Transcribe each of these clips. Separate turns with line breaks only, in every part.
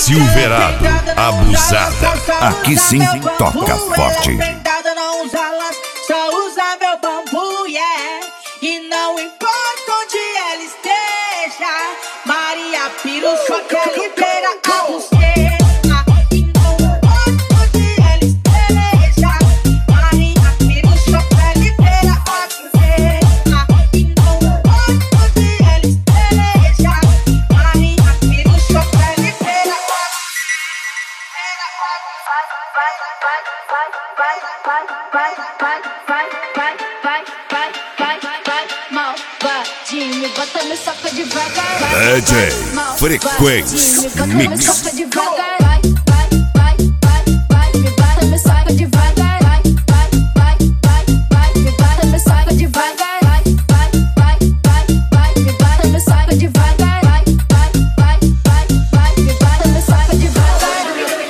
Silverado, abusada.
Aqui sim toca forte.
Não usa lança, só usa meu bambu, yeah. E não importa onde ela esteja, Maria Piro só quer liberar a buceta. E não importa onde ela esteja, Maria Piro só quer liberar a buceta. E não importa onde ela esteja, Maria Piro só quer liberar a malvadinho, bota no soca devagar.
DJ Frequência Mix.
Me bota no soca devagar. Me bota no soca devagar. Me bota no soca devagar. Me bota no soca devagar.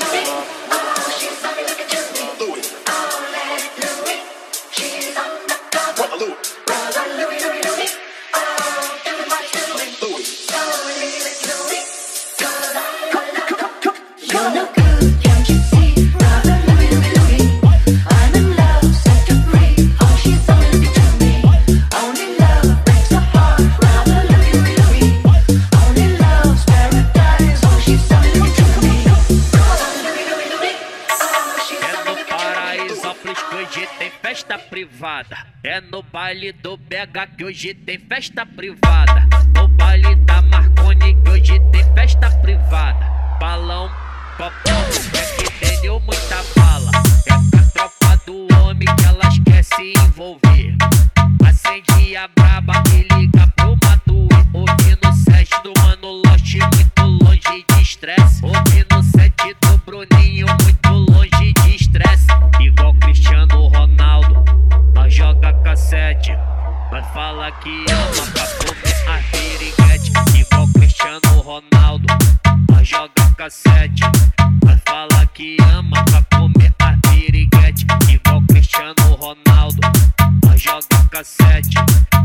Tem festa privada, é no baile do BH que hoje tem festa privada. No baile da Marconi que hoje tem festa privada. Balão, popão, é que tem muita bala. É pra tropa do homem que elas quer se envolver. Acende a braba e liga pro Matuê. Ouvindo o set do Mano Lost, muito longe de estresse. Ouvindo o set do Bruninho, muito longe de estresse. Igual Cristiano Ronaldo, nós joga cassete. Nós fala que ama pra comer a piriguete. Igual Cristiano Ronaldo, nós joga cassete. Nós fala que ama pra comer a piriguete. Igual Cristiano Ronaldo, nós joga cassete.